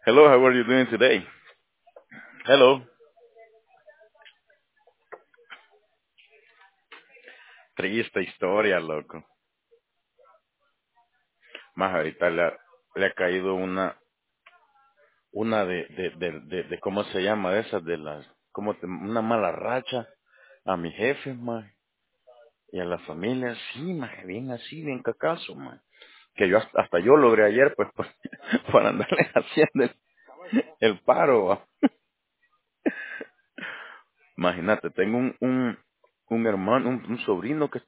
Hello, how are you doing today? Hello. Triste historia, loco. Más ahorita le ha caído una de ¿cómo se llama? De esas de las, una mala racha a mi jefe, más, y a la familia, sí, más, bien así, bien cacazo, más. Que yo hasta yo logré ayer, pues, por andarle haciendo el paro, va. Imagínate, tengo un hermano, un sobrino que